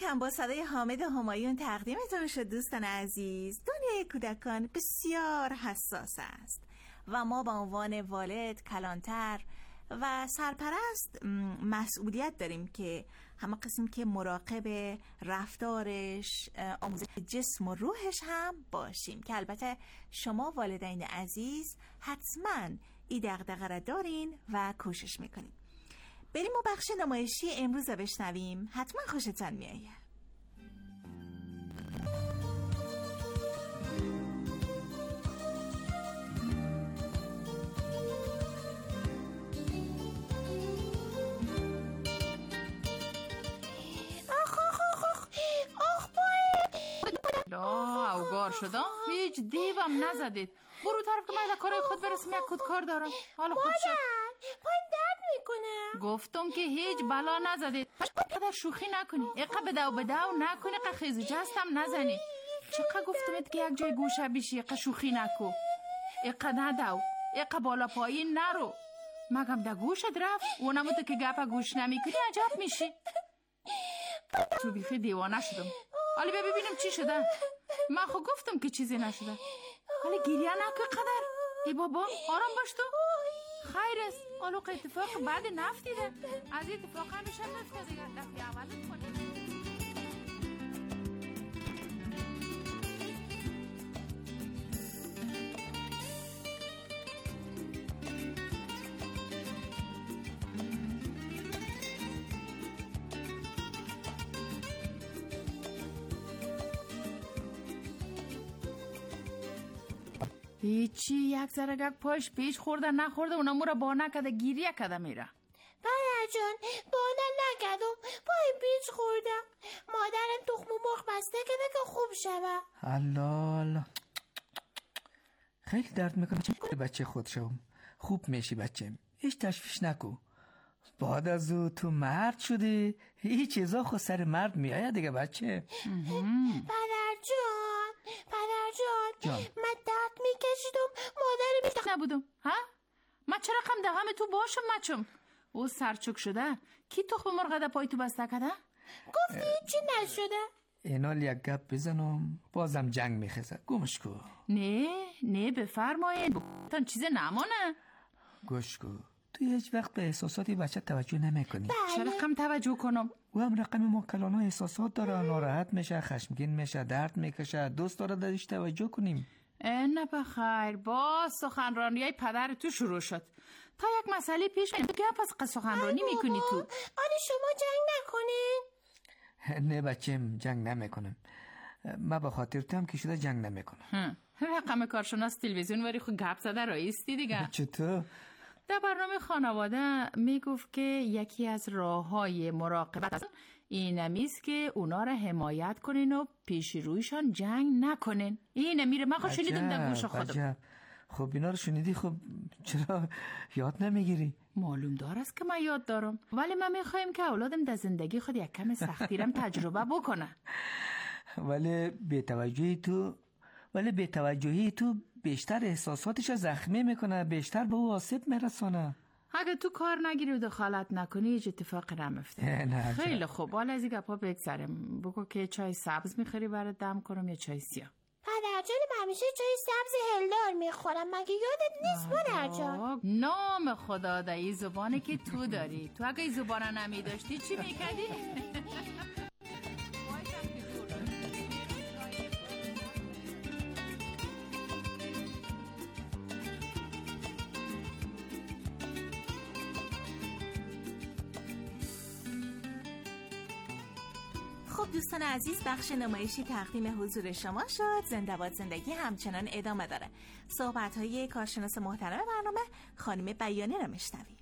هم با صدای حامد همایون تقدیمتون شد. دوستان عزیز، دنیای کودکان بسیار حساس است و ما به عنوان والد، کلانتر و سرپرست مسئولیت داریم که همه قسم که مراقب رفتارش، آموزش جسم و روحش هم باشیم، که البته شما والدین عزیز حتما این دغدغه را دارین و کوشش میکنین. بریم و بخش نمایشی امروز رو بشنویم، حتما خوشتون میآید. لا اوگار شد، هیچ دیوم نزدید. برو طرف که من در کارای خود برسم، یک کود کار دارم. حالا خوب شد. پایم درد میکنه. گفتم که هیچ بلا نزدید. پدر شوخی نکنی، اقا بدو نکنی، اقا خیزو جستم نزنی. چقدر گفتمت که یک جای گوشه بیشی، اقا شوخی نکو، اقا ندو، اقا بالا پایین نرو. مگم در گوشت رفت اونمو تو که گپا گوش نمیکنی عجب میشی. تو بیخی دیوانه شدم. حالی ببینم چی شده. من خود گفتم که چیزی نشده. حالی گریه نکن قدر. ای بابا آرام باش تو. خیر است. حالا اتفاق بعد نفتیده. از این اتفاق همیشه نفته دیگر. دفعه اولت کنیم. هیچی، یک زرگک پاش پیش خورده نخورده اونمو را با نکده گیریه کده میره. پدر جان بانه نکدم، پای پیچ خوردم. مادرم تخم مرغ بسته کده که خوب شوه. الله خیلی درد میکنه. بچه خود شوم خوب میشی بچه، هیچ تشویش نکو. بعد از او تو مرد شدی، هیچ چیزا خود سر مرد میآید دیگه بچه. پدر جان من درد میکشیدم، مادرم بیشتر نبودم. ها؟ من چرا قم دهام تو باشم مچم؟ او سرچک شده. کی تخم مرغ ده پای تو بسته کده؟ گفتی چی نشده؟ اینال یک گپ بزنم بازم جنگ میخزه. گوش کو. نه بفرمایید. تن چیز نمانه. گوش کو. تو هیچ وقت به احساساتی بچه توجه نمیکنی. چرا کم توجه کنم؟ و هم رقم ما کلان ها احساسات داره، ناراحت میشه، خشمگین میشه، درد میکشه، دوست داره درش توجه کنیم. نه بخیر، با سخنرانی پدر تو شروع شد. تا یک مسئله پیش میاد که پس سخنرانی میکنی تو. آره شما جنگ نکنین. نه بچم جنگ نمیکنم. من به خاطر تو هم که شده جنگ نمیکنم. رقم کارشناس تلویزیون وری خود گپ زده رایستی دیگه. چطور؟ در برنامه خانواده میگفت که یکی از راههای مراقبت اینمیست که اونا را حمایت کنین و پیش رویشان جنگ نکنین. اینه میره. من خود شنیدم در گوش خودم. خب اینا رو شنیدی، خب چرا یاد نمیگیری؟ معلوم دار است که من یاد دارم، ولی من میخوایم که اولادم در زندگی خود یک کم سختیرم تجربه بکنه. ولی به توجهی تو بیشتر احساساتش زخمی میکنه، بیشتر به او آسیب میرسونه. اگه تو کار نگیری و دخالت نکنی هیچ اتفاقی نمیفته. خیلی خوب، حالا از این گپا بگذریم. بگو که چای سبز میخوری برات دم کنم یا چای سیاه؟ پدر جان همیشه چای سبز هلدار میخورم، مگه یادت نیست پدر جان؟ نام خدا ده ای زبانی که تو داری. تو اگه این زبانه نمیداشتی چی میکردی؟ خب دوستان عزیز، بخش نمایشی تقدیم حضور شما شد. زنده باد زندگی همچنان ادامه داره. صحبت‌های کارشناس محترم برنامه خانم بیانی رو میشنویم.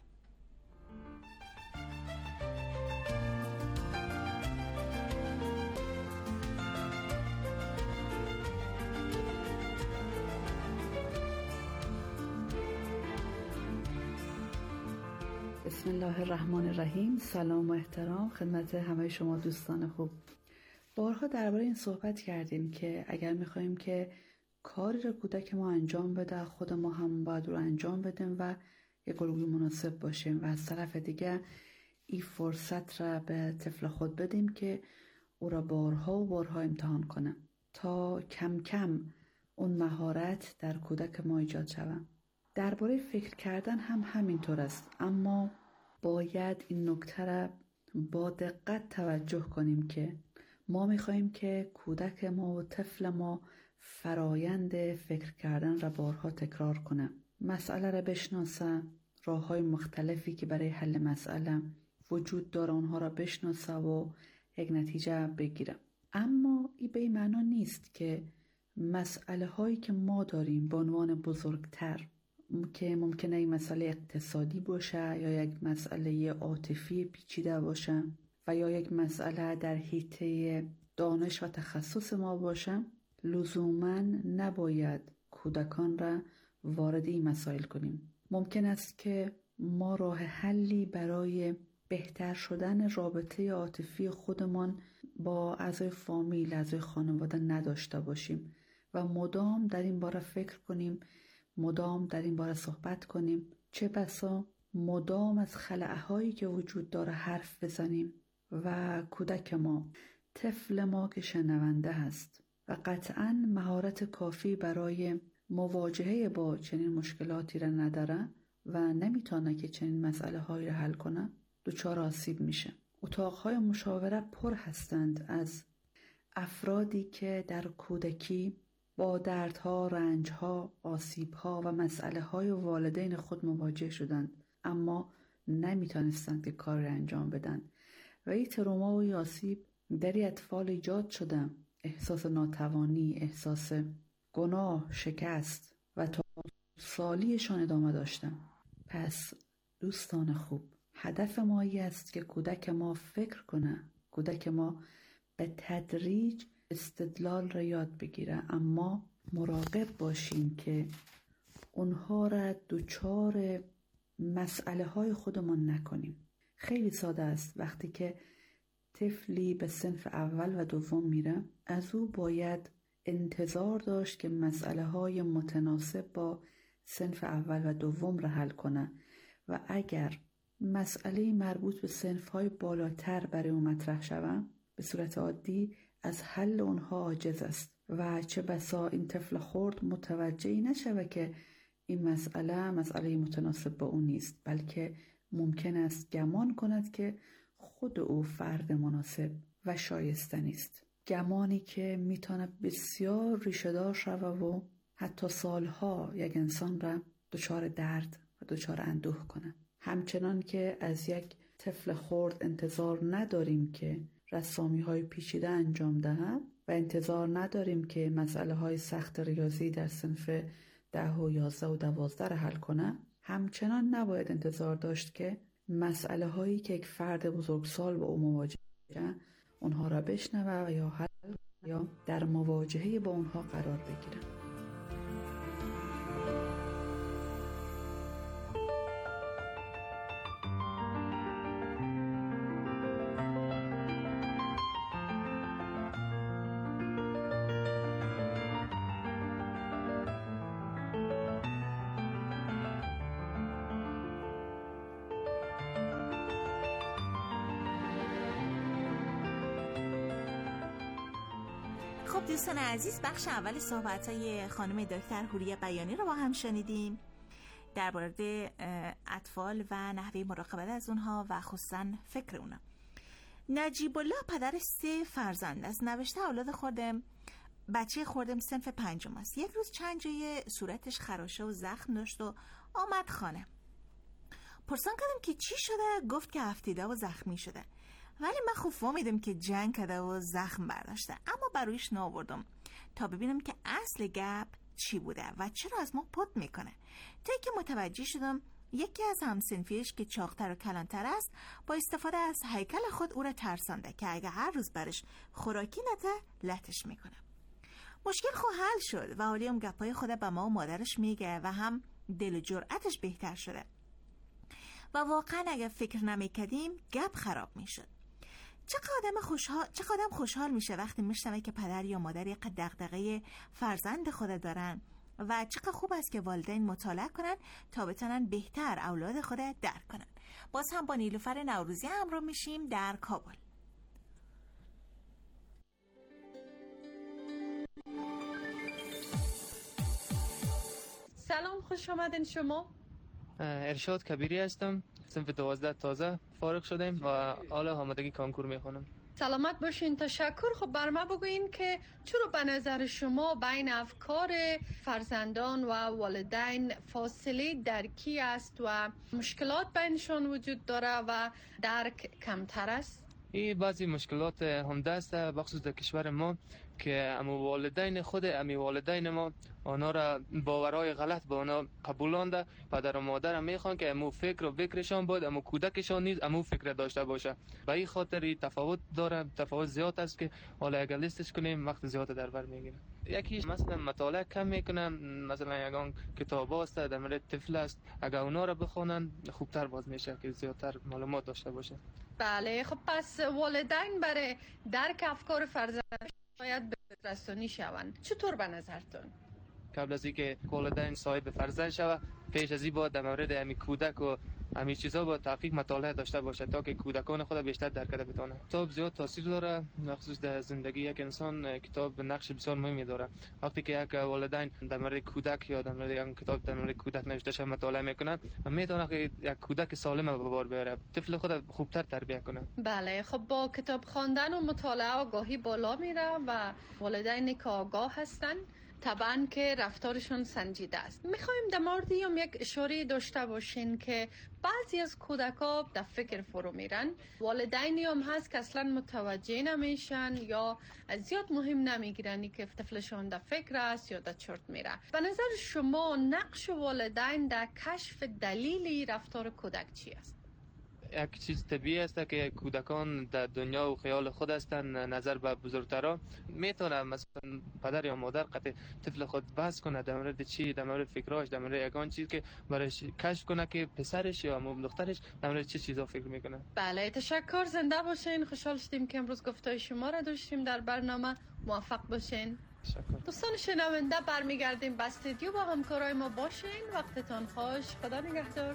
بسم الله الرحمن الرحیم. سلام و احترام خدمت همه شما دوستان خوب. بارها درباره این صحبت کردیم که اگر میخوایم که کاری را کودک ما انجام بده، خود ما هم باید رو انجام بدیم و یک الگوی مناسب باشیم و از طرف دیگه این فرصت را به طفل خود بدیم که او را بارها و بارها امتحان کنم تا کم کم اون مهارت در کودک ما ایجاد شود. درباره فکر کردن هم همینطور است، اما باید این نکته را با دقت توجه کنیم که ما می‌خواهیم که کودک ما و طفل ما فرایند فکر کردن را بارها تکرار کنه، مسئله را بشناسه، راه‌های مختلفی که برای حل مسئله وجود داره اونها را بشناسه و یک نتیجه بگیره. اما این به این معنا نیست که مسئله هایی که ما داریم به عنوان بزرگتر که ممکنه این مسئله اقتصادی باشه یا یک مسئله عاطفی پیچیده باشه و یا یک مسئله در حیطه دانش و تخصص ما باشه، لزوماً نباید کودکان را وارد این مسائل کنیم. ممکن است که ما راه حلی برای بهتر شدن رابطه عاطفی خودمان با اعضای فامیل، اعضای خانواده نداشته باشیم و مدام در این باره فکر کنیم، مدام در این باره صحبت کنیم، چه بسا مدام از خلأهایی که وجود داره حرف بزنیم و کودک ما، طفل ما که شنونده هست و قطعاً مهارت کافی برای مواجهه با چنین مشکلاتی را نداره و نمیتونه که چنین مسئله هایی را حل کنه، دچار آسیب میشه. اتاقهای مشاوره پر هستند از افرادی که در کودکی با دردها، رنجها، آسیبها و مسئله های والدین خود مواجه شدند، اما نمیتونستند که کار را انجام بدن و این تروما و آسیب در این اطفال ایجاد شده. احساس ناتوانی، احساس گناه، شکست و تا سالیشان ادامه داشتن. پس دوستان خوب، هدف ما این است که کودک ما فکر کنه، کودک ما به تدریج استدلال را یاد بگیره، اما مراقب باشیم که اونها را دچار مسئله های خودمان نکنیم. خیلی ساده است، وقتی که طفلی به صنف اول و دوم میره، از او باید انتظار داشت که مسئله های متناسب با صنف اول و دوم را حل کنه و اگر مسئله مربوط به صنف های بالاتر برای او مطرح شود، به صورت عادی از حل اونها عاجز است و چه بسا این طفل خرد متوجهی نشود که این مسئله متناسب با او نیست، بلکه ممکن است گمان کند که خود او فرد مناسب و شایسته نیست. گمانی که میتونه بسیار ریشه‌دار شود و حتی سالها یک انسان را دچار درد و دچار اندوه کنه. همچنان که از یک طفل خرد انتظار نداریم که رسامی‌های پیچیده انجام دهد و انتظار نداریم که مسئله‌های سخت ریاضی در صنف 10 و 11 و 12 را حل کنه، همچنان نباید انتظار داشت که مسئله‌هایی که یک فرد بزرگسال با او مواجهه اونها را بشنوه و یا حل یا در مواجهه با اونها قرار بگیره. خب دوستان عزیز، بخش اول صحبت‌های خانم دکتر حوریه بیانی رو با هم شنیدیم در مورد اطفال و نحوه مراقبت از اونها و خصوصا فکر اونها. نجیب الله پدر 3 فرزند است. نوشته اولاد خوردم، بچه خوردم صنف 5 است. یک روز چند جای صورتش خراشه و زخم داشت و آمد خانه. پرسان کردم که چی شده؟ گفت که افتیده و زخمی شده. ولی من خوب فهمیدم که جنگ کرده و زخم برداشته، اما برویش نآوردم تا ببینم که اصل گپ چی بوده و چرا از ما پد میکنه. تا که متوجه شدم یکی از همسنفیش که چاقتر و کلانتر است با استفاده از هیکل خود او را ترسانده که اگه هر روز برش خوراکی نده لطش میکنه. مشکل خو حل شد و حالی هم گپای خود به ما و مادرش میگه و هم دل و جرأتش بهتر شده و واقعا اگه فکر نمیکردیم گپ خراب میشد. چقدر خوشحال میشه وقتی میشنوه که پدر یا مادر یک دغدغه فرزند خود دارن و چقدر خوب است که والدین مطالعه کنن تا بتونن بهتر اولاد خود درک کنن. باز هم با نیلوفر نوروزی همراه میشیم در کابل. سلام، خوش آمدین. شما؟ ارشاد کبیری هستم، صنف 12 تازه فارغ شدیم و حالا آمادگی کنکور میخونم. سلامت باشین. تشکر. خب بر ما بگوین که چرا به نظر شما بین افکار فرزندان و والدین فاصله درکی است و مشکلات بینشان وجود داره و درک کمتر است؟ این بعضی مشکلات هم است بخصوص در کشور ما که والدین ما آنها را باورهای غلط به آنها قبولانده. پدر و مادر میخوان که امو فکر و بکرشان باید، امو کودکشان نیز امو فکر داشته باشه. به این خاطر تفاوت داره، تفاوت زیاد است که حالا اگر لیستش کنیم وقت زیاد در بر میگیره. یکیش مثلا مطالعه کم میکنم، مثلا یگان کتاب است در مورد طفل است، اگر اونا را بخونن خوبتر باز میشه که زیادتر معلومات داشته باشه. بله. خب پس والدین برای درک افکار فرزند باید به رسانی شوند. چطور به نظرتون؟ قبل از اینکه والدین صاحب فرزند شود، پیش از این باید در مورد همین کودک و همین چیزا با تحقیق مطالعه داشته باشه تا که کودکان خود بیشتر درک بتونه. کتاب زیاد تاثیر داره خصوص در زندگی یک انسان. کتاب نقش بسیار مهمی داره. وقتی که یک والدین در مورد کودک یا در مورد یک کتاب در مورد کودک نوشته شده مطالعه میکنن، میتونه که یک کودک سالم به بار بیاره، طفل خود خوبتر تربیت کنه. بله. خب با کتاب خواندن و مطالعه آگاهی بالا میره و والدینی که آگاه هستن طبعا که رفتارشون سنجیده است. میخوایم در موردی هم یک اشاره داشته باشین که بعضی از کودکا در فکر فرو میرن، والدینی هم هست که اصلا متوجه نمیشن یا زیاد مهم نمیگیرن که طفلشون در فکر است یا در چرت میره. به نظر شما نقش والدین در کشف دلیل رفتار کودک چی است؟ یک چیز طبیعی است که کودکان در دنیا و خیال خود هستند. نظر به بزرگترا میتونه مثلا پدر یا مادر قطع طفل خود بحث کنه در مورد چی، در مورد فکرهاش، در مورد یگان چیز که برایش کشف کنه که پسرش یا دخترش در مورد چه چیزا فکر میکنه. بله. تشکر. زنده باشین. خوشحال شدیم که امروز گفتای شما را داشتیم در برنامه. موفق باشین. تشکر. دوستان شنونده، برمیگردیم به استودیو. با همکارای ما باشین. وقتتان خوش. خدا نگهدار.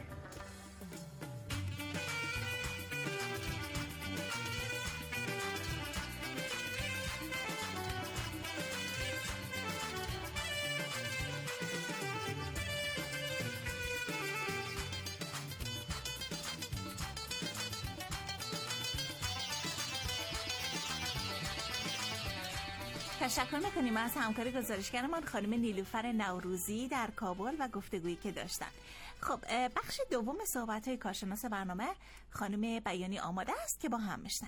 تشکر میکنیم از همکاری گزارشگرمان خانم نیلوفر نوروزی در کابل و گفتگویی که داشتن. خب بخش دوم صحبت‌های کارشناس برنامه خانم بیانی آماده است که با هم بشنویم.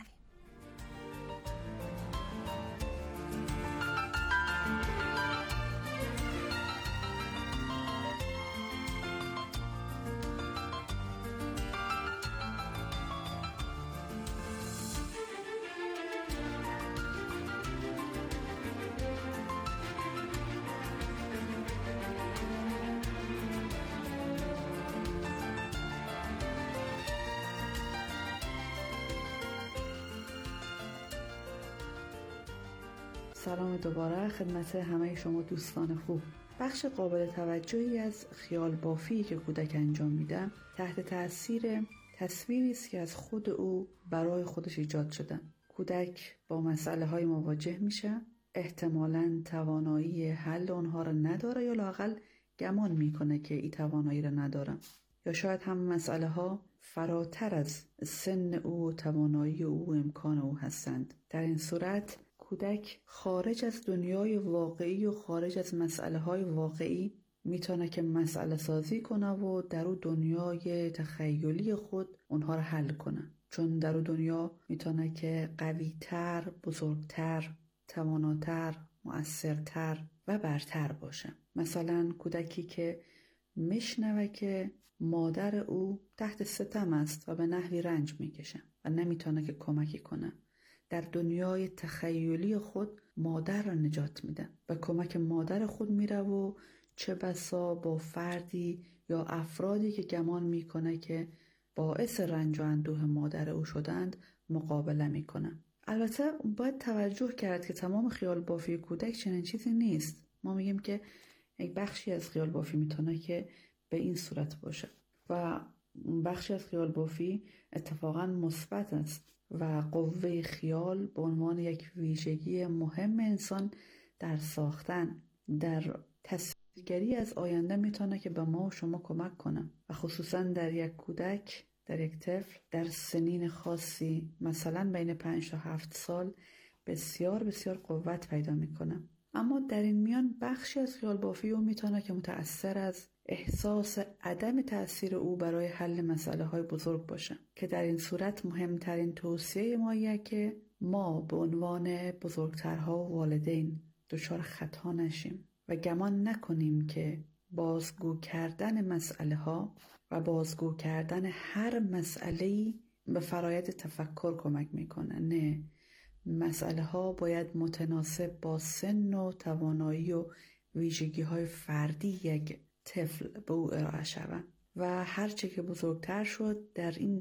سلام دوباره خدمت همه شما دوستان خوب. بخش قابل توجهی از خیال بافی که کودک انجام میده تحت تاثیر تصویری است که از خود او برای خودش ایجاد شده. کودک با مسئله های مواجه میشه، احتمالاً توانایی حل اونها را نداره یا لااقل گمان میکنه که این توانایی را نداره، یا شاید هم مسئله ها فراتر از سن او، توانایی او و امکان او هستند. در این صورت کودک خارج از دنیای واقعی و خارج از مسئله های واقعی میتونه که مسئله سازی کنه و در اون دنیای تخیلی خود اونها رو حل کنه، چون در اون دنیا میتونه که قوی‌تر، بزرگتر، تواناتر، مؤثرتر و برتر باشه. مثلا کودکی که میشنوه که مادر او تحت ستم است و به نحوی رنج میکشه و نمیتونه که کمکی کنه، در دنیای تخیلی خود مادر را نجات میده و کمک مادر خود میره و چه بسا با فردی یا افرادی که گمان میکنه که باعث رنج و اندوه مادر او شدند مقابله میکنه. البته باید توجه کرد که تمام خیال بافی کودک چنین چیزی نیست. ما میگیم که یک بخشی از خیال بافی میتونه که به این صورت باشه و بخشی از خیال بافی اتفاقا مثبت است و قوه خیال به عنوان یک ویژگی مهم انسان در ساختن، در تصویرگری از آینده میتونه که به ما و شما کمک کنه و خصوصا در یک کودک، در یک طفل در سنین خاصی مثلا بین 5 تا 7 سال بسیار بسیار قوت پیدا میکنه. اما در این میان بخشی از خیال بافی او میتونه که متأثر از احساس عدم تأثیر او برای حل مسئله های بزرگ باشه که در این صورت مهمترین توصیه مایه که ما به عنوان بزرگترها و والدین دچار خطا نشیم و گمان نکنیم که بازگو کردن مسئله ها و بازگو کردن هر مسئله‌ای به فرایند تفکر کمک میکنه. نه، مسئله ها باید متناسب با سن و توانایی و ویژگی های فردی یک طفل به او ارائه شود و هرچه که بزرگتر شد در این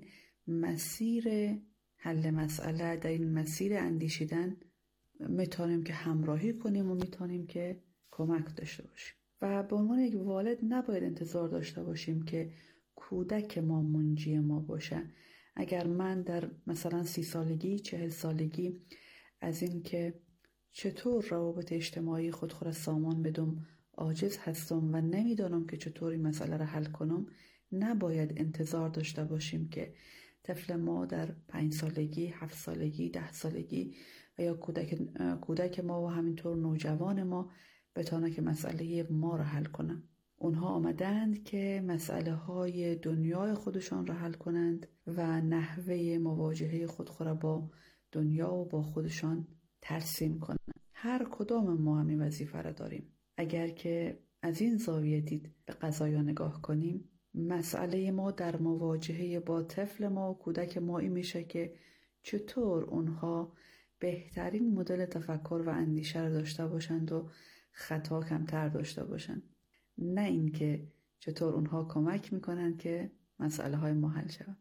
مسیر حل مسئله، در این مسیر اندیشیدن میتونیم که همراهی کنیم و میتونیم که کمک داشته باشیم. و به عنوان یک والد نباید انتظار داشته باشیم که کودک ما منجی ما باشه. اگر من در مثلا 30 سالگی 40 سالگی از این که چطور روابط اجتماعی خود را سامان بدم عاجز هستم و نمیدانم که چطور این مسئله را حل کنم، نباید انتظار داشته باشیم که طفل ما در 5 سالگی 7 سالگی 10 سالگی و یا کودک ما و همینطور نوجوان ما بتونه که مسئله ما را حل کنه. اونها آمدند که مسئله های دنیای خودشان را حل کنند و نحوه مواجهه خود را با دنیا و با خودشان ترسیم کنند. هر کدام ما همین وظیفه را داریم. اگر که از این زاویه دید به قضایا نگاه کنیم، مسئله ما در مواجهه با طفل ما و کودک ما این میشه که چطور اونها بهترین مدل تفکر و اندیشه را داشته باشند و خطا کمتر داشته باشند، نه اینکه چطور اونها کمک میکنند که مسئله های ما حل شود.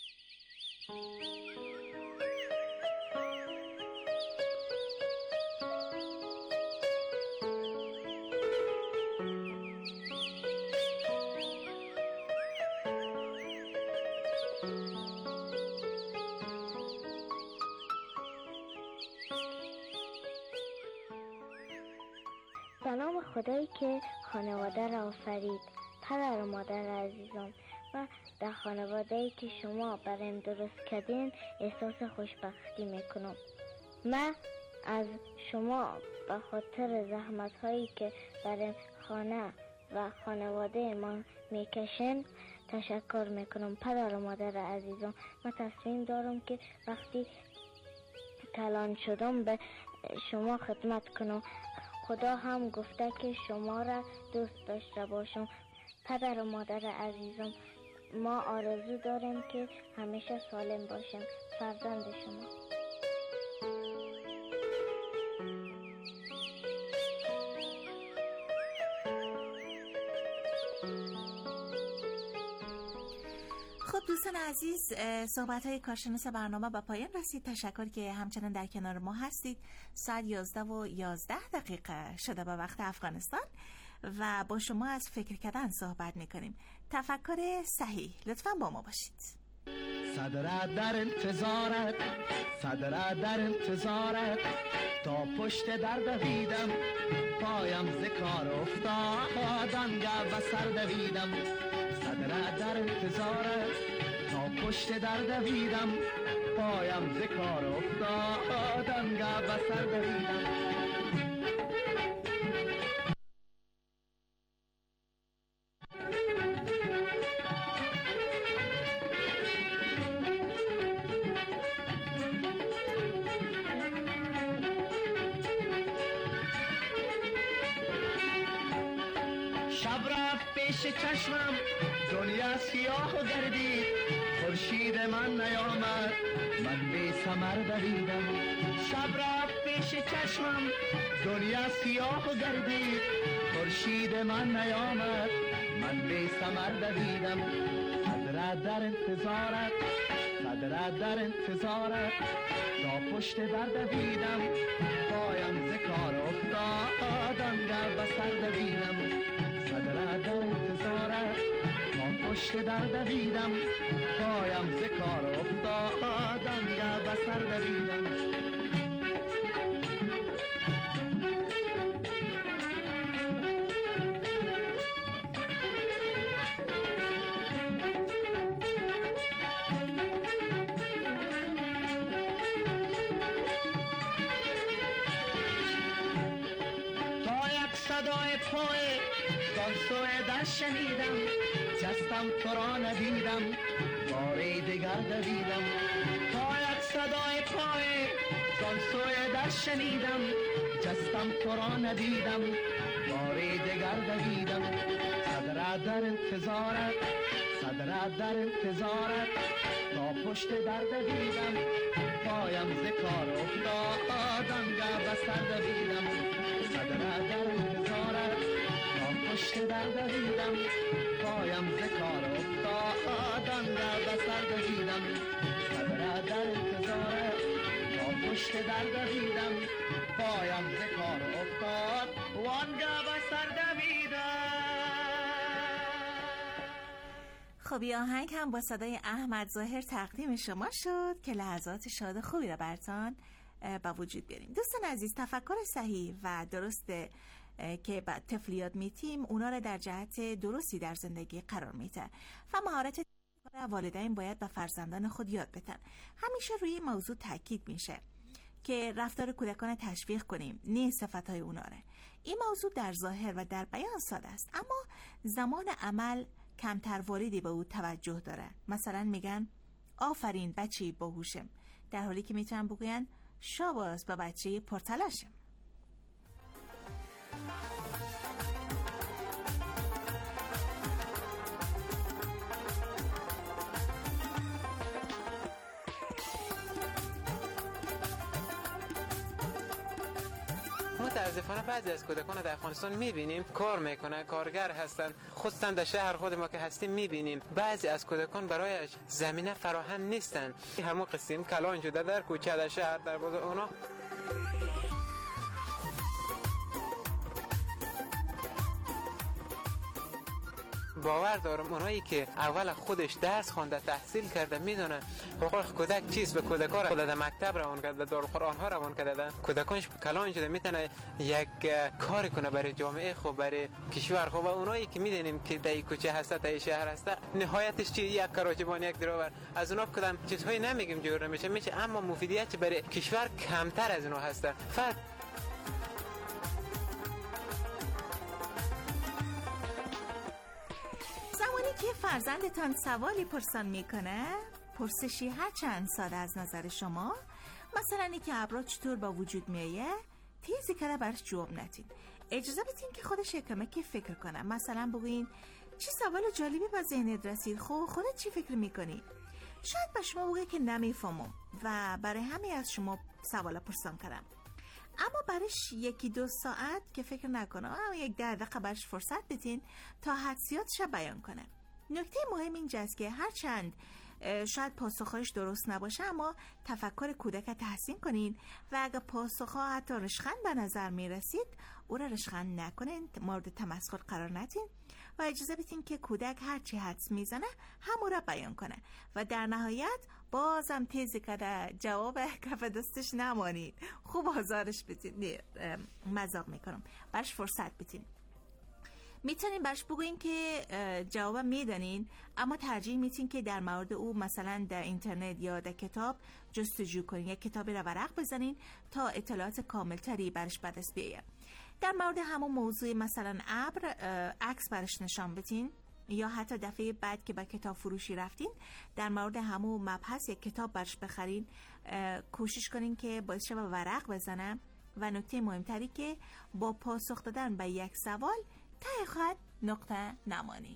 سلام خدایی که خانواده را آفرید. پدر و مادر عزیزم، و در خانواده‌ای که شما برایم درست کردین احساس خوشبختی میکنم. من از شما به خاطر زحمت هایی که برای خانه و خانواده ما میکشن تشکر میکنم. پدر و مادر عزیزم، من تصمیم دارم که وقتی کلان شدم به شما خدمت کنم. خدا هم گفته که شما را دوست داشته باشم. پدر و مادر عزیزم، ما آرزو داریم که همیشه سالم باشیم. فرزند شما. خب دوستان عزیز، صحبت‌های کارشناس برنامه به پایان رسید. تشکر که همچنان در کنار ما هستید. ساعت 11:11 شده به وقت افغانستان و با شما از فکر کردن صحبت می‌کنیم. تفکر صحیح، لطفاً با ما باشید. صدرت در انتظارت، صدرت در انتظارت، تا پشت در دویدم پایم ز کار افتاد، آنگه به سر دویدم. صدرت در انتظارت، تا پشت در دویدم پایم ز کار افتاد، آنگه به سر دویدم. شب رفت پیش چشمم دنیا سیاه و گردید، خورشید من نیامد من بی ثمر دویدم. شب رفت پیش چشمم دنیا سیاه و گردید، خورشید من نیامد من بی ثمر دویدم. صدرت در انتظارت، صدرت در انتظارت، تا پشت در دویدم پایم ز کار افتاد، آنگه به سر دویدم. صدرت در انتظارت، تا پشت در دویدم پایم ز کار افتاد، آنگه به سر دویدم. زان سوی در شنیدم جستم تو را ندیدم باری دگر دویدم تا یک صدای پای زان سوی در شنیدم جستم تو را ندیدم باری دگر دویدم صدرت در انتظارت صدرت در انتظارت تا پشت در دویدم پایم ز کار افتاد آنگه به سر دویدم صدرت در انتظارت تا پشت در دویدم پایم ز کار افتاد آنگه به سر دویدم صدرت در انتظارت تا پشت در دویدم پایم ز کار افتاد وانگه به سر دویدم. خب این آهنگ هم با صدای احمد ظاهر تقدیم شما شد که لحظات شاد خوبی را براتون با وجود بیاریم. دوستان عزیز، تفکر صحیح و درسته که بعد طفلیات میتیم اونا را در جهت درستی در زندگی قرار میده و مهارت والدین باید به فرزندان خود یاد بدن. همیشه روی این موضوع تاکید میشه که رفتار کودکان تشویق کنیم، نه صفتهای اونا را. این موضوع در ظاهر و در بیان ساده است، اما زمان عمل کمتر واردی به او توجه داره. مثلا میگن آفرین بچه باهوشم، در حالی که میتونن بگوین شاباس با بچه پرتلاشم. متاسفانه بعضی از کودکان در افغانستان میبینیم کار میکنن، کارگر هستن، خصوصا در شهر خود ما که هستیم میبینیم بعضی از کودکان برای زمینه فراهم نیستن. همون قسم کلان شده در کوچه، در شهر، در بازار اونا. باور دارم اونایی که اول خودش درس خوانده، تحصیل کرده، میدونه حقوق کودک چیست و کودکان را در مکتب روان کرده، دارالقرآن ها روان کرده، کودکانش کلان شده، میتونه یک کاری کنه برای جامعه خوب، برای کشور خوب. و اونایی که میدونیم که در کوچه هسته، در شهر هسته، نهایتش چی؟ یک کراچبان، یک دراور. از اونا کدام چیزهایی نمیگیم جور نمیشه، اما مفیدیت برای کشور کمتر از اونا هسته. زمانی که فرزندتان سوالی پرسان میکنه، پرسشی هر چند ساده از نظر شما، مثلا اینکه ابرا چطور با وجود میایه، تیزی که برش جواب ندین. اجازه بدین که خودش یکمکی فکر کنه. مثلا بگوین چی سوال جالبی با ذهنت رسید، خودت چی فکر میکنی؟ شاید به شما بگه که نمیفهمم و برای همین از شما سوالا پرسان کردم. اما برش 1-2 ساعت که فکر نکنه، اما 10 دقیقه برش فرصت بدین تا حدسیاتش بیان کنه. نکته مهم اینجاست که هرچند شاید پاسخهایش درست نباشه، اما تفکر کودک تحسین کنین و اگر پاسخها حتی رشخند به نظر میرسید، او را رشخند نکنین، مورد تمسخر قرار ندین و اجازه بدین که کودک هرچی حدس میزنه همون را بیان کنه و در نهایت بازم تیزی که جواب کف دستش نمانید، خوب آزارش بدین. مذاق میکنم، برش فرصت بدین. میتونین برش بگوین که جواب میدانین، اما ترجیح میتین که در مورد او مثلا در اینترنت یا در کتاب جستجو کنین، یک کتابی را ورق بزنین تا اطلاعات کاملتری برش به دست بیاید. در مورد همون موضوع مثلا ابر عکس برش نشان بدین، یا حتی دفعه بعد که به کتاب فروشی رفتین در مورد همون مبحث یک کتاب برش بخرین، کوشش کنین که باعث شه ورق بزنه. و نکته مهمتری که با پاسخ دادن به یک سوال ته خط نقطه نمانی.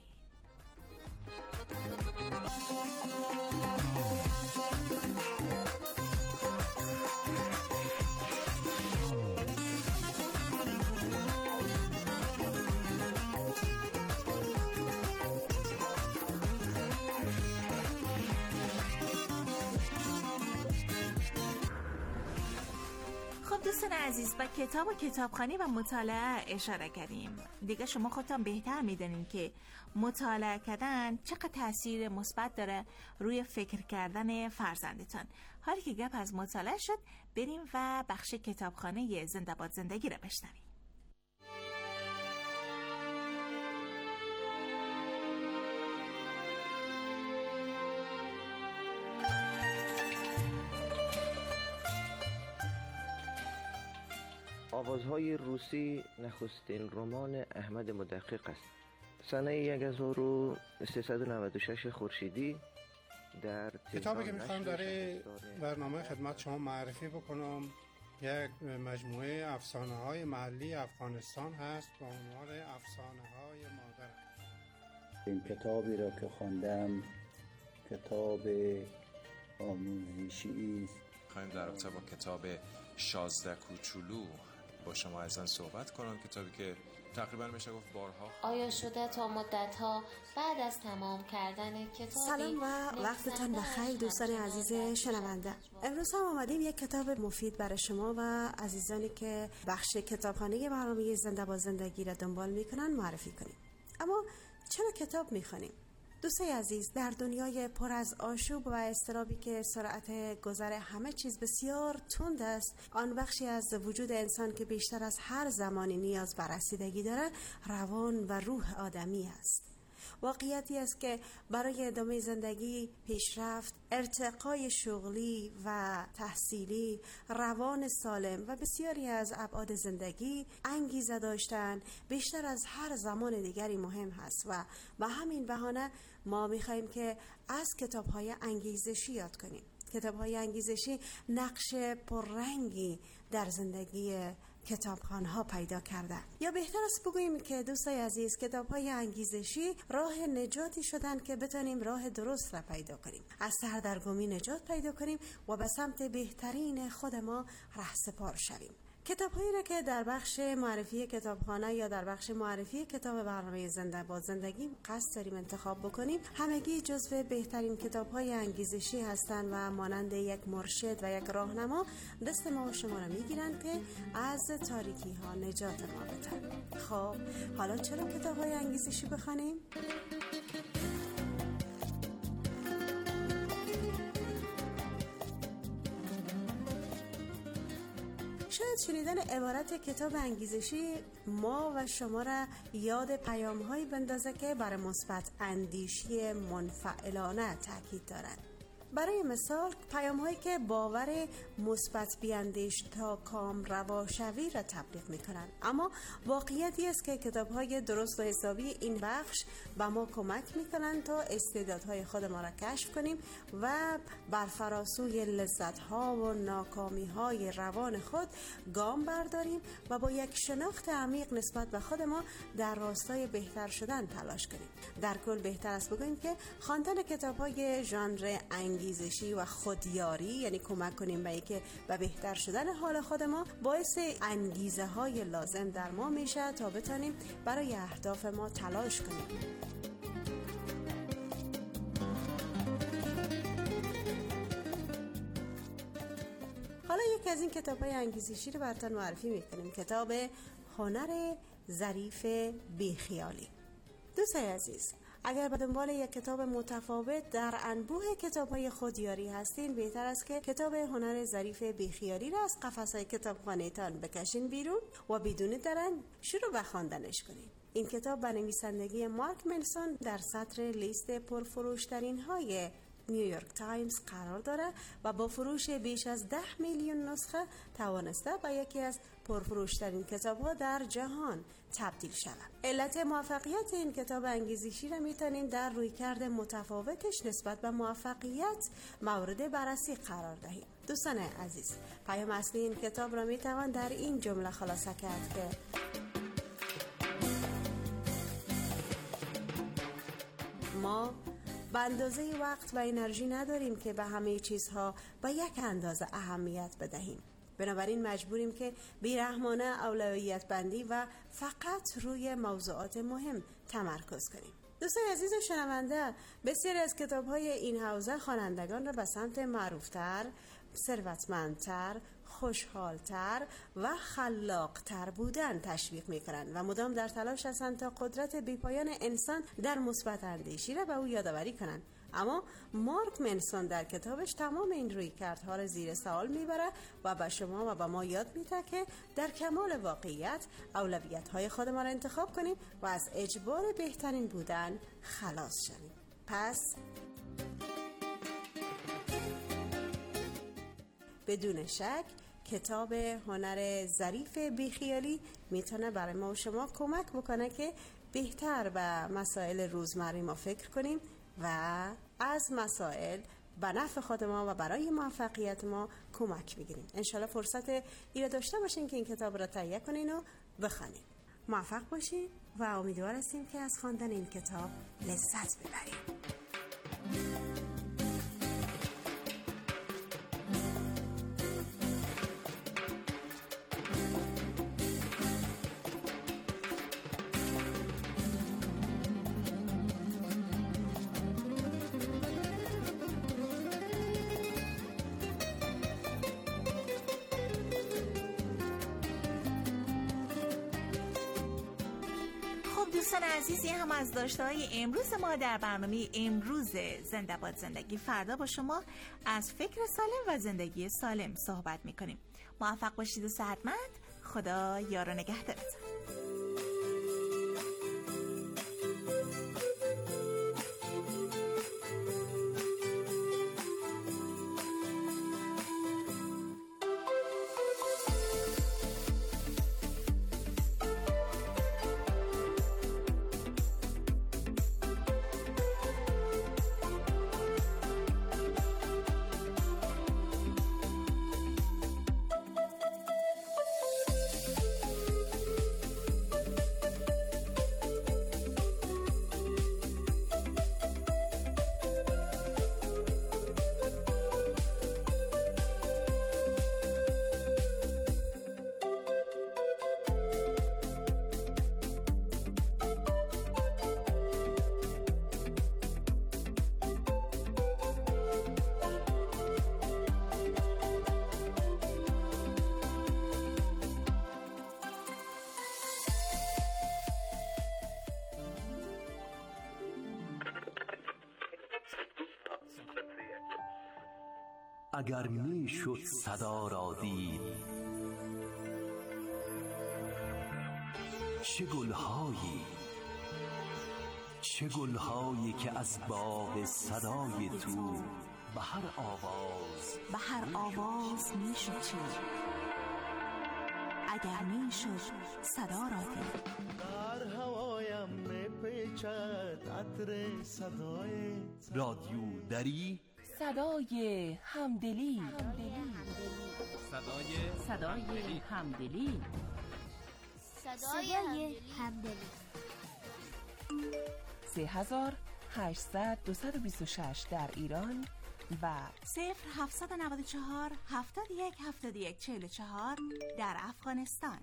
دوستان عزیز، با کتاب و کتابخوانی و مطالعه اشاره کردیم. دیگه شما خودتان بهتر میدونین که مطالعه کردن چقدر تاثیر مثبت داره روی فکر کردن فرزندتان. حالی که گپ از مطالعه شد، بریم و بخش کتابخانه زنده باد زندگی رو بشنویم. آوازهای روسی نخستین رمان احمد مدقق است. سنه 1396 خورشیدی در کتابی که میخوام در برنامه خدمت شما معرفی بکنم یک مجموعه افسانه های محلی افغانستان هست با عنوان افسانه های مادر. این کتابی را که خواندم کتاب آموزشی است. می‌خوایم در رابطه با کتاب 16 کوچولو با شما ازن صحبت کنم، کتابی که تقریبا میشه گفت بارها آیا شده تا مدت‌ها بعد از تمام کردن کتابی. سلام و وقتتان بخیر دوستان عزیز شنونده. امروز هم آمدیم یک کتاب مفید برای شما و عزیزانی که بخش کتابخانه برنامه زنده با زندگی را دنبال میکنن معرفی کنیم. اما چرا کتاب میخوانیم؟ دوستای عزیز، در دنیای پر از آشوب و اضطرابی که سرعت گذر همه چیز بسیار تند است، آن بخشی از وجود انسان که بیشتر از هر زمانی نیاز بر رسیدگی داره روان و روح آدمی است. واقعیتی است که برای ادامه زندگی، پیشرفت، ارتقای شغلی و تحصیلی، روان سالم و بسیاری از ابعاد زندگی انگیزه داشتن بیشتر از هر زمان دیگری مهم هست و به همین بهانه ما می‌خوایم که از کتاب‌های انگیزشی یاد کنیم. کتاب‌های انگیزشی نقش پررنگی در زندگی کتابخانه‌ها پیدا کرده. یا بهتر است بگوییم که دوستای عزیز، کتاب‌های انگیزشی راه نجاتی شدن که بتونیم راه درست را پیدا کنیم، از سردرگمی نجات پیدا کنیم و به سمت بهترین خود ما رهسپار شویم. کتاب‌هایی را که در بخش معرفی کتابخانه یا در بخش معرفی کتاب برنامه زنده با زندگی قصد داریم انتخاب بکنیم، همگی جزو بهترین کتاب‌های انگیزشی هستند و مانند یک مرشد و یک راهنما دست ما و شما را می‌گیرند که از تاریکی‌ها نجات ما بدهند. خب حالا چرا کتاب‌های انگیزشی بخوانیم؟ شاید شنیدن عبارت کتاب انگیزشی ما و شما را یاد پیام‌هایی بندازه که برای مثبت اندیشی منفعلانه تاکید دارند. برای مثال پیام‌هایی که باور مثبت بیاندیش تا کام روا شوی را تبلیغ می‌کنند. اما واقعیتی است که کتاب‌های درست و حسابی این بخش به ما کمک می‌کنند تا استعدادهای خود ما را کشف کنیم و بر فراسوی لذت‌ها و ناکامی‌های روان خود گام برداریم و با یک شناخت عمیق نسبت به خود ما در راستای بهتر شدن تلاش کنیم. در کل بهتر است بگوییم که خواندن کتاب‌های ژانر انگیزشی و خودیاری، یعنی کمک کنیم به اینکه به بهتر شدن حال خود ما، باعث انگیزه های لازم در ما میشه تا بتونیم برای اهداف ما تلاش کنیم. حالا یکی از این کتاب‌های انگیزشی رو براتون معرفی میکنیم، کتاب هنر ظریف بیخیالی. دوستای عزیز، اگر به دنبال یک کتاب متفاوت در انبوه کتاب‌های خودیاری هستین، بهتر است که کتاب هنر ظریف بیخیالی را از قفس‌های کتابخانه‌تان بکشین بیرون و بدون درنگ شروع به خواندنش کنین. این کتاب به نویسندگی مارک منسون در سطر لیست پرفروش‌ترین‌های نیویورک تایمز قرار داره و با فروش بیش از 10 میلیون نسخه توانسته به یکی از پرفروشترین کتاب‌ها در جهان تبدیل شود. علت موفقیت این کتاب انگیزشی را میتونیم در رویکرد متفاوتش نسبت به موفقیت مورد بررسی قرار دهیم. دوستان عزیز، پیام اصلی این کتاب را میتوان در این جمله خلاصه کرد که ما به اندازه وقت و انرژی نداریم که به همه چیزها به یک اندازه اهمیت بدهیم. بنابراین مجبوریم که بیرحمانه اولویت بندی و فقط روی موضوعات مهم تمرکز کنیم. دوستان عزیز و شنونده، بسیاری از کتاب‌های این حوزه خوانندگان را به سمت معروفتر، ثروتمندتر، خوشحالتر و خلاقتر بودن تشویق می‌کنند و مدام در تلاش هستند تا قدرت بی‌پایان انسان در مثبت اندیشی را به او یادآوری کنند. اما مارک منسون در کتابش تمام این رویکردها را زیر سوال میبره و به شما و به ما یاد میده که در کمال واقعیت اولویت‌های خود ما را انتخاب کنیم و از اجبار بهترین بودن خلاص شویم. پس بدون شک کتاب هنر ظریف بیخیالی میتونه برای ما و شما کمک بکنه که بهتر به مسائل روزمره ما فکر کنیم و از مسائل به نفع خود ما و برای موفقیت ما کمک بگیریم. انشالله فرصت ایره داشته باشین که این کتاب را تهیه کنین و بخونین. موفق باشین و امیدوار هستیم که از خواندن این کتاب لذت ببرید. دوستان عزیزی هم از داشته‌های امروز ما در برنامه امروز زنده باد زندگی. فردا با شما از فکر سالم و زندگی سالم صحبت میکنیم. موفق باشید و صحتمند. خدا یار و نگهدارتون. اگر می شد صدا را دید، چه گلهایی که از باغ صدای تو به هر آواز می شد چید. اگر می شد صدا را دید. در هوایم می پیچد عطر صدای رادیو دری، صدای همدلی. صدای همدلی. 3800-226 در ایران و 0794-717144 در افغانستان.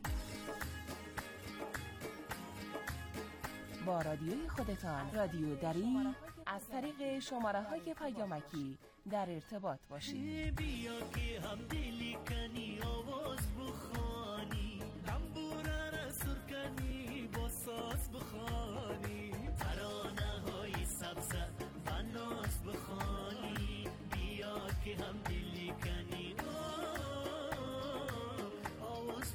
با رادیوی خودتان، رادیو دری، از طریق شماره‌های پیامکی در ارتباط باشید. بیا که هم دلی کنی آواز بخوانی، تنبوره را سر کنی با ساز بخوانی، ترانه های سبز و ناز بخوانی. بیا که هم دلی کنی آواز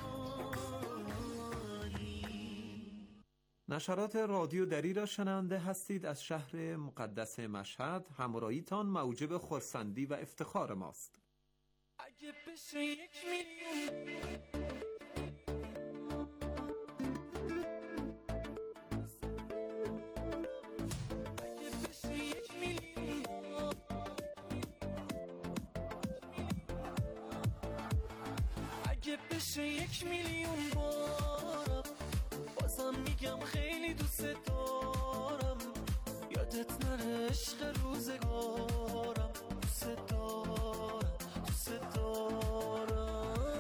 بخوانی. نشرات رادیو دری را شنونده هستید. از شهر مقدس مشهد همراهیتان موجب خرسندی و افتخار ماست. اگه بشه 1 میلیون اگه بشه 1 میلیون بارم، بازم میگم خیلی دوست دارم. یادت نره عشق روزگارم، دوست دارم، دوست دارم.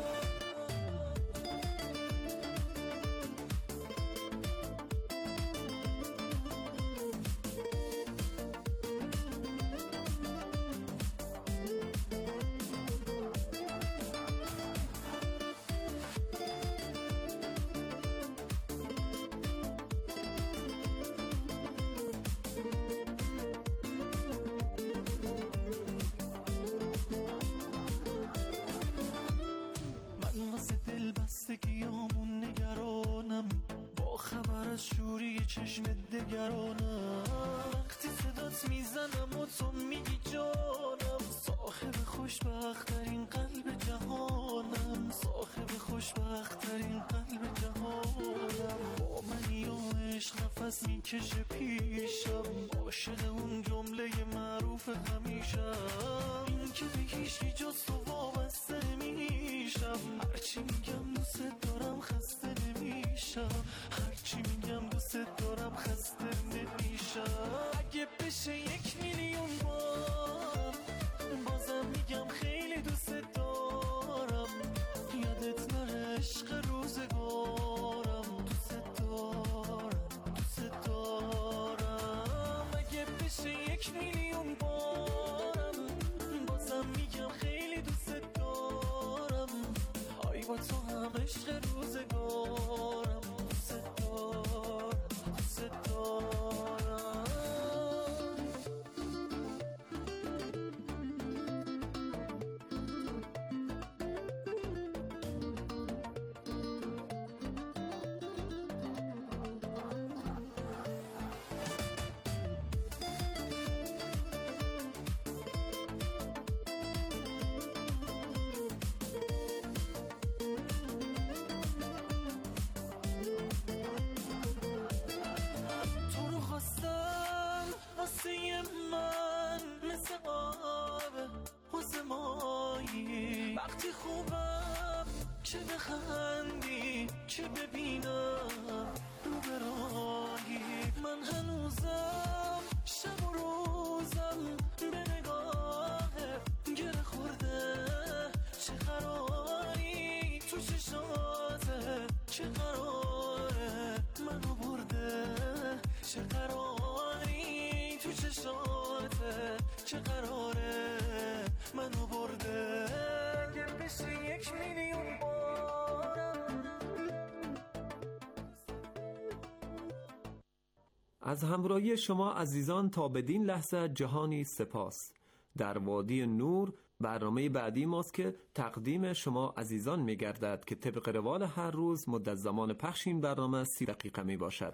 بستگیامون نگرانم، با خبر از شوری چشم دگرانم. وقتی صدات میزنم و تو میگی جانم، صاحب خوشبخت‌ترین قلب جهانم، صاحب خوشبخت‌ترین قلب جهانم. با منی و عشق میکشه پیشم، عاشق اون جمله معروف همیشم، این که به هیچی جز تو وابسته نمیشم، هرچی میگم دوست دارم خسته نمیشم، هرچی میگم دوست دارم خسته نمیشم. اگه بشه 1,000,000 بار بازم میگم خیلی دوست دارم، یادت نره عشق روزگارم، دوست دارم. اگه بشه 1,000,000 بارم بازم میگم خیلی دوست دارم، آی با تو هم عشق روزگارم، دوست دارم. وقتی خوبم چه بخندی چه ببینم رو برایی، من هنوزم شب و روزم به نگاه گره خورده، چه قراری تو چشاته، چه قراره منو برده، چه قراری تو چشاته، چه قراره منو برده. اگه بشه 1,000,000 بارم. از همراهی شما عزیزان تا بدین لحظه جهانی سپاس. در وادی نور برنامه بعدی ماست که تقدیم شما عزیزان می گردد که طبق روال هر روز مدت زمان پخش این برنامه 30 دقیقه می باشد.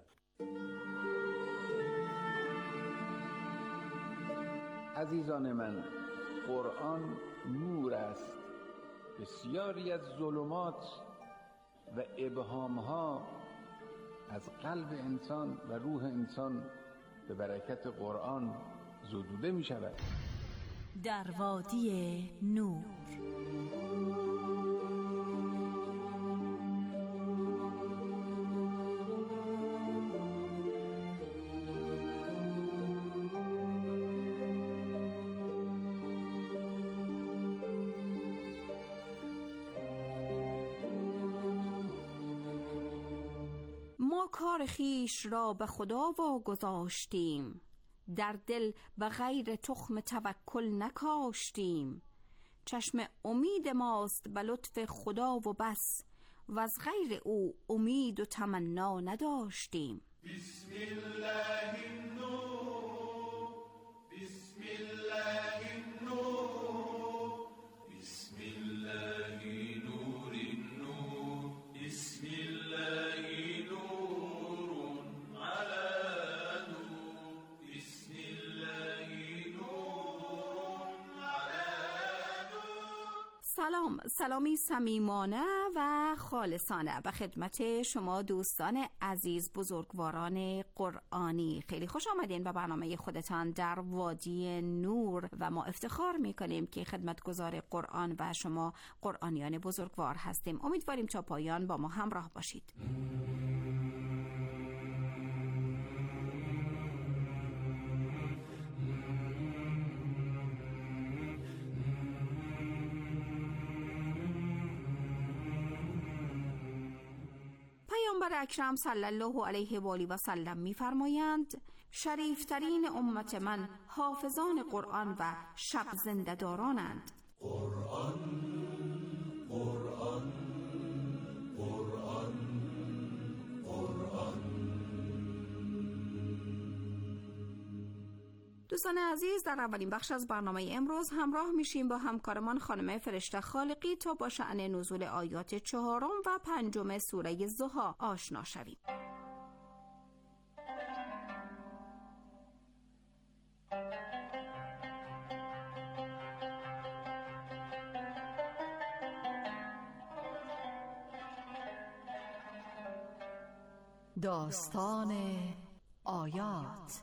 عزیزان من، قرآن نور است، بسیاری از ظلمات و ابهامها از قلب انسان و روح انسان به برکت قرآن زدوده می شود. در وادی نور. ما کار خیش را به خدا واگذاشتیم، در دل به غیر تخم توکل نکاشتیم، چشم امید ماست به لطف خدا و بس، و از غیر او امید و تمنا نداشتیم. بسم الله النور، بسم الله النور، بسم الله نور النور، بسم الله نور على نور، بسم الله نور على نور. سلامی صمیمانه و خالصانه به خدمت شما دوستان عزیز بزرگواران قرآنی. خیلی خوش آمدین به برنامه خودتان در وادی نور و ما افتخار میکنیم که خدمتگزار قرآن و شما قرآنیان بزرگوار هستیم. امیدواریم تا پایان با ما همراه باشید. پیامبر اکرم صلی الله علیه و آله و سلم می‌فرمایند شریفترین امت من حافظان قرآن و شب زنده دارانند. قرآن قرآن قرآن قرآن. دوستان عزیز، در اولین بخش از برنامه امروز همراه میشیم با همکارمان خانم فرشته خالقی تا با شأن نزول آیات 4 و 5 سوره ضحی آشنا شویم. داستان آیات.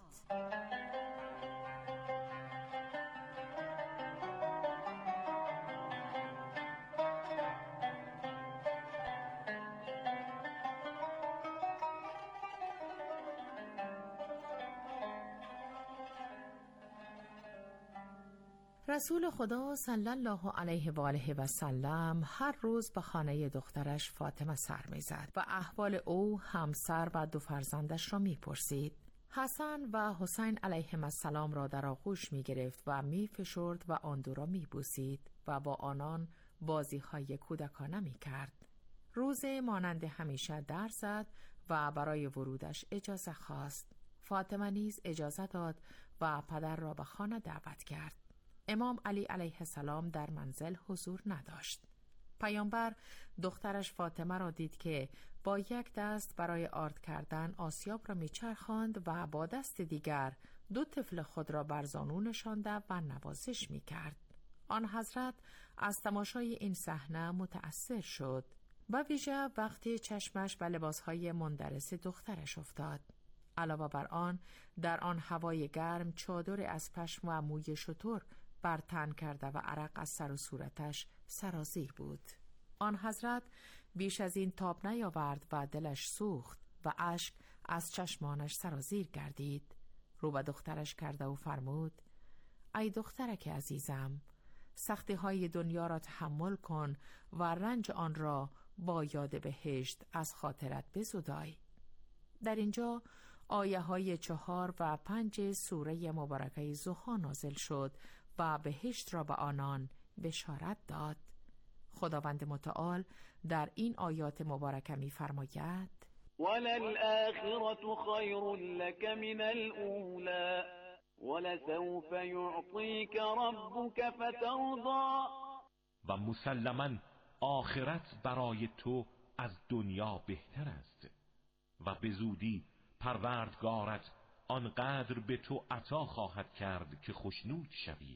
رسول خدا صلی الله علیه و آله و سلم هر روز به خانه دخترش فاطمه سر می‌زد و احوال او، همسر و 2 فرزندش را می‌پرسید. حسن و حسین علیهم السلام را در آغوش می‌گرفت و می‌فشرد و آن دو را می‌بوسید و با آنان بازی‌های کودکانه می‌کرد. روزه مانند همیشه درس زد و برای ورودش اجازه خواست. فاطمه نیز اجازه داد و پدر را به خانه دعوت کرد. امام علی علیه السلام در منزل حضور نداشت. پیامبر دخترش فاطمه را دید که با یک دست برای آرد کردن آسیاب را میچرخاند و با دست دیگر 2 طفل خود را بر زانو نشانده و نوازش میکرد. آن حضرت از تماشای این صحنه متأثر شد و ویژه وقتی چشمش به لباسهای مندرس دخترش افتاد. علاوه بر آن در آن هوای گرم چادر از پشم و موی شتر بر تن کرده و عرق از سر و صورتش سرازیر بود. آن حضرت بیش از این تاب نیاورد و دلش سوخت و اشک از چشمانش سرازیر گردید. رو به دخترش کرده و فرمود: ای دخترک عزیزم، سختی های دنیا را تحمل کن و رنج آن را با یاد بهشت از خاطرت بزدای. در اینجا آیه های 4 و 5 سوره مبارکه ضحی نازل شد و بهشت را به آنان بشارت داد. خداوند متعال در این آیات مبارکه می فرماید: وللآخرة خیر لك من الأولى ولسوف يعطيك ربك فترضى. و مسلماً آخرت برای تو از دنیا بهتر است و به زودی پروردگارت آنقدر به تو عطا خواهد کرد که خوشنود شوی.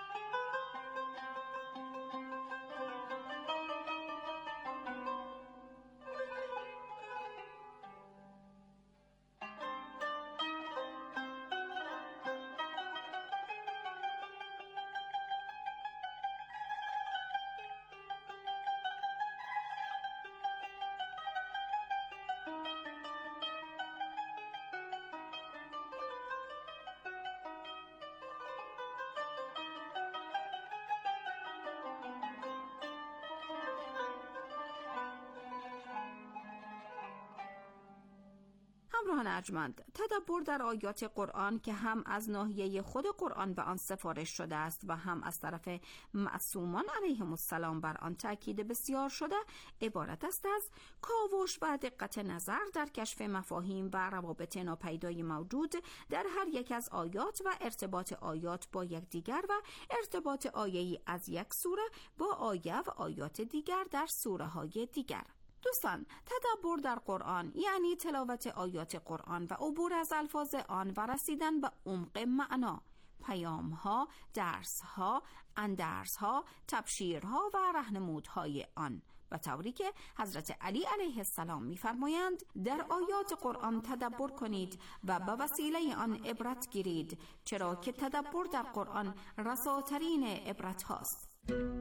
همراهان ارجمند، تدبر در آیات قرآن که هم از ناحیه خود قرآن به آن سفارش شده است و هم از طرف معصومان علیهم السلام بر آن تأکید بسیار شده، عبارت است از کاوش و دقت نظر در کشف مفاهیم و روابط ناپیدای موجود در هر یک از آیات و ارتباط آیات با یکدیگر و ارتباط آیه‌ای از یک سوره با آیه و آیات دیگر در سوره های دیگر. دوستان، تدبر در قرآن یعنی تلاوت آیات قرآن و عبور از الفاظ آن و رسیدن به عمق معنا، پیام‌ها، درس‌ها، اندرس‌ها، تبشیرها و راهنمودهای آن، به طوری که حضرت علی علیه السلام می‌فرمایند در آیات قرآن تدبر کنید و به وسیله آن عبرت گیرید، چرا که تدبر در قرآن رساترین عبرت هاست.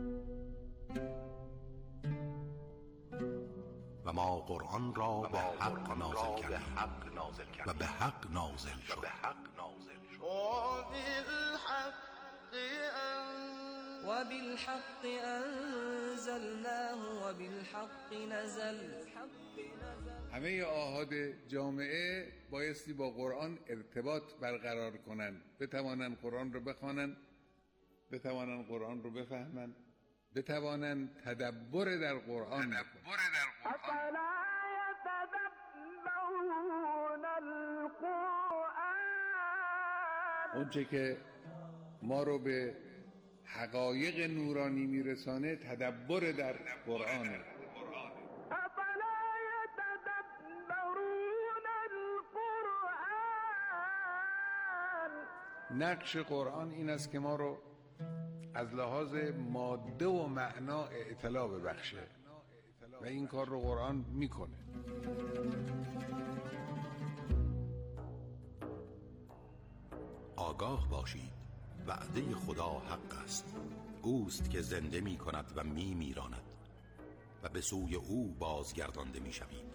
و ما قرآن را به حق نازل کردیم و به حق نازل شد. و بالحق انزلناه و بالحق نزل. همه آحاد جامعه بایستی با قرآن ارتباط برقرار کنند، بتوانند قرآن رو بخوانند، بتوانند قرآن رو بفهمند، بتوانند تدبر در قرآن نکنند. افلا یتدبرون القرآن. اونچه که ما رو به حقایق نورانی میرسانه تدبر در قرآنه. افلا یتدبرون القرآن. نقش قرآن این است که ما رو از لحاظ ماده و معنا اطلاع ببخشه و این کار رو قرآن میکنه. آگاه باشید وعده خدا حق است. اوست که زنده می کند و می میراند و به سوی او بازگردانده می شوید.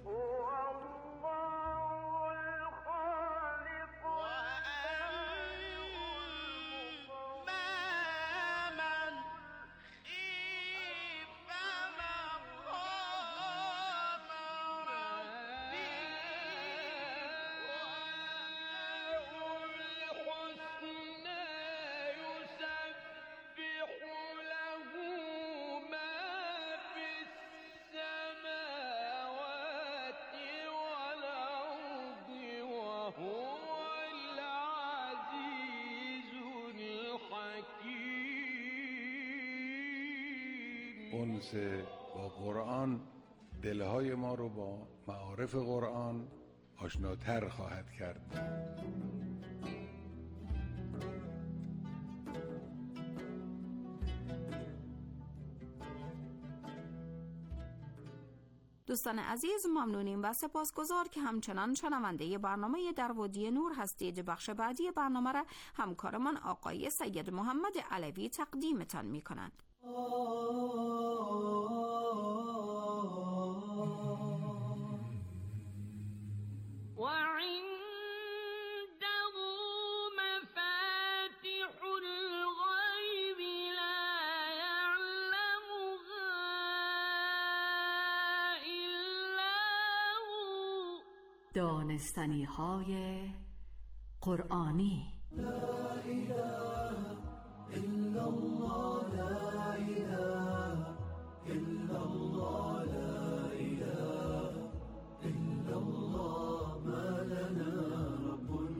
اونس با قرآن دلهای ما رو با معارف قرآن آشناتر خواهد کرد. دوستان عزیز، ممنونیم و سپاسگزار که همچنان شنونده برنامه در وادی نور هستید. بخش بعدی برنامه را همکارمان آقای سید محمد علوی تقدیمتان می کنند. دانستنی های قرآنی. لا اله الا الله، لا اله الا الله، لا اله الا الله، ما لنا رب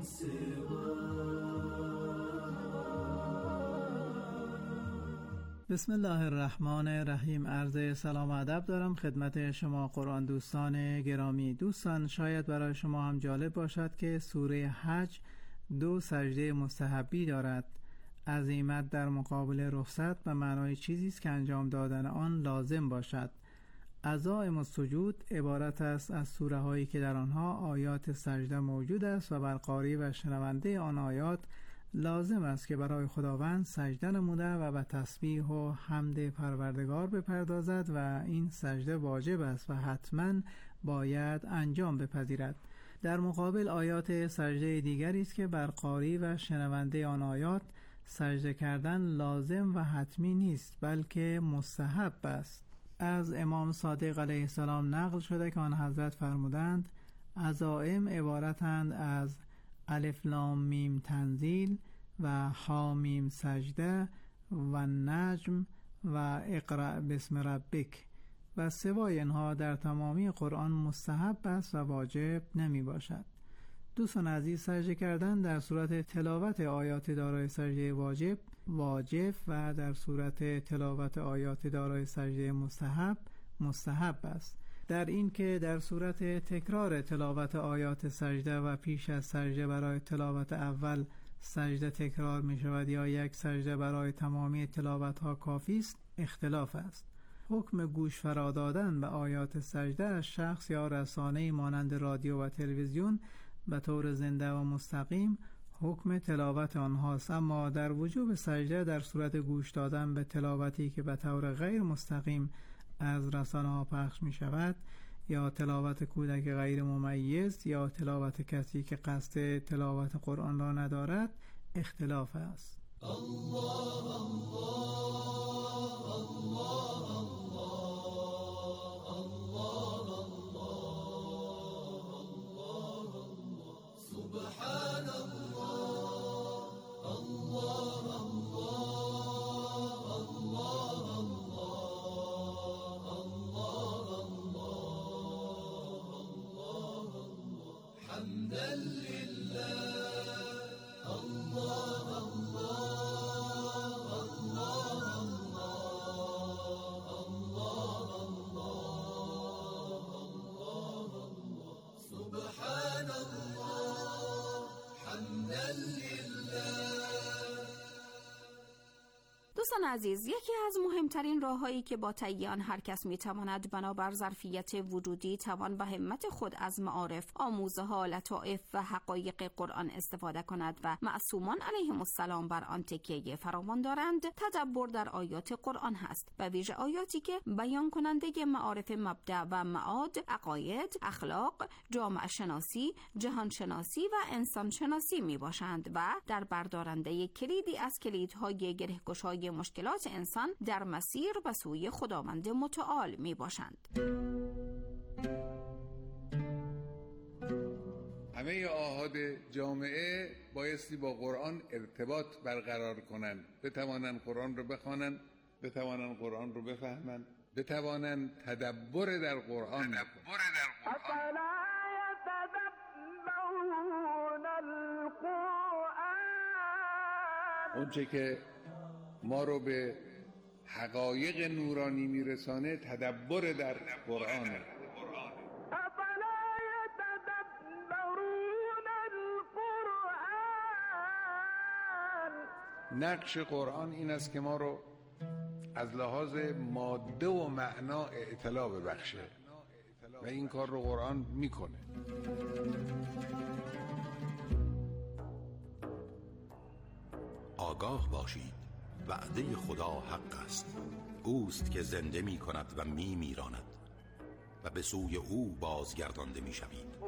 بسم الله الرحمن الرحیم. عرض سلام و ادب دارم خدمت شما قرآن دوستان گرامی. دوستان، شاید برای شما هم جالب باشد که سوره حج 2 سجده مستحبی دارد. عزیمت در مقابل رخصت به معنای چیزی است که انجام دادن آن لازم باشد. عزائم السجود عبارت است از سوره هایی که در آنها آیات سجده موجود است و بر قاری و شنونده آن آیات لازم است که برای خداوند سجده نموده و به تسبیح و حمد پروردگار بپردازد و این سجده واجب است و حتما باید انجام بپذیرد. در مقابل آیات سجده دیگری است که بر قاری و شنونده آن آیات سجده کردن لازم و حتمی نیست بلکه مستحب است. از امام صادق علیه السلام نقل شده که آن حضرت فرمودند عزائم عبارتند از الف لام میم تنزیل و ها میم سجده و نجم و اقرأ بسم ربک و سوای اینها در تمامی قرآن مستحب است و واجب نمی باشد. دوستان عزیز، سجده کردن در صورت تلاوت آیات دارای سجده واجب و در صورت تلاوت آیات دارای سجده مستحب است. در این که در صورت تکرار تلاوت آیات سجده و پیش از سجده برای تلاوت اول سجده تکرار می شود یا یک سجده برای تمامی تلاوت ها کافی است، اختلاف است. حکم گوش فرا دادن به آیات سجده از شخص یا رسانه مانند رادیو و تلویزیون به طور زنده و مستقیم حکم تلاوت آنهاست، اما در وجوب سجده در صورت گوش دادن به تلاوتی که به طور غیر مستقیم از رسانه ها پخش می شود یا تلاوت کودک غیر ممیز یا تلاوت کسی که قصد تلاوت قرآن را ندارد، اختلاف است. الله الله الله الله الله سبحان الله الله حمدا لله الله الله الله الله دوستان عزیز، یکی از مهمترین راه‌هایی که با طی آن هر کس می‌تواند بنابر ظرفیت وجودی توان و همت خود از معارف، آموزه‌ها، لطائف و حقایق قرآن استفاده کند و معصومان علیهم السلام بر آن تکیه فراوان دارند، تدبر در آیات قرآن هست و ویژه آیاتی که بیان کننده معارف مبدأ و معاد، عقاید، اخلاق، جامعه شناسی، جهان شناسی و انسان شناسی میباشند و در بردارنده کلیدی از کلیدهای گرهگشای مشکلات انسان در مسیر به سوی خداوند متعال میباشند. همه آحاد جامعه بایستی با قرآن ارتباط برقرار کنند، بتوانند قرآن رو بخوانند، بتوانند قرآن رو بفهمند، بتوانند تدبر در قرآن کنند. اونچه که ما رو به حقایق نورانی میرسانه تدبر در قرآنه. نقش قرآن این است که ما رو از لحاظ ماده و معنا اطلاع ببخشه و این کار رو قرآن میکنه. آگاه باشید، وعده خدا حق است. اوست که زنده می کند و می میراند و به سوی او بازگردانده می شوید.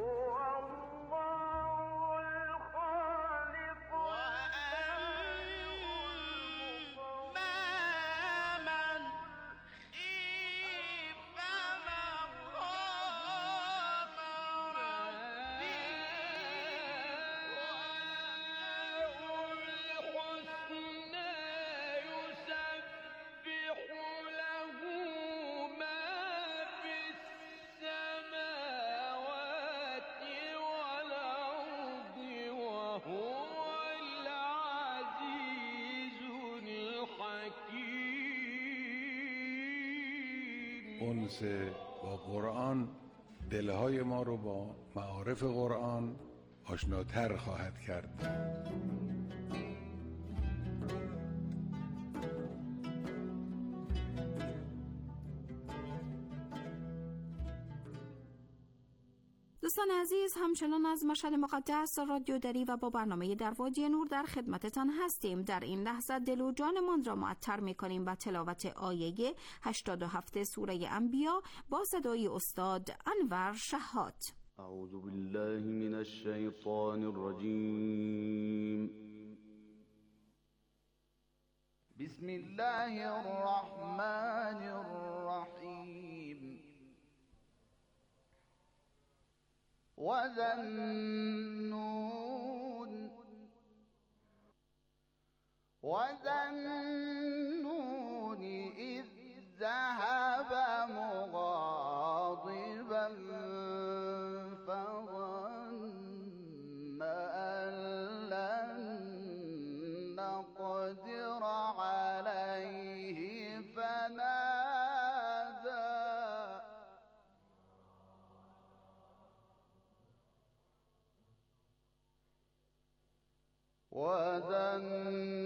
اونس با قرآن دلهای ما رو با معارف قرآن آشناتر خواهد کرد. دوستان عزیز، همچنان از مشهد مقدس رادیو دری و با برنامه در وادی نور در خدمتتان هستیم. در این لحظه دل و جانمان را معطر می‌کنیم با تلاوت آیه 87 سوره انبیا با صدای استاد انور شهاد. اعوذ بالله من الشیطان الرجیم. بسم الله الرحمن الرحیم. وذنون إذ ذهب مغاضبا فظن أن لن نقدر عليه فنادى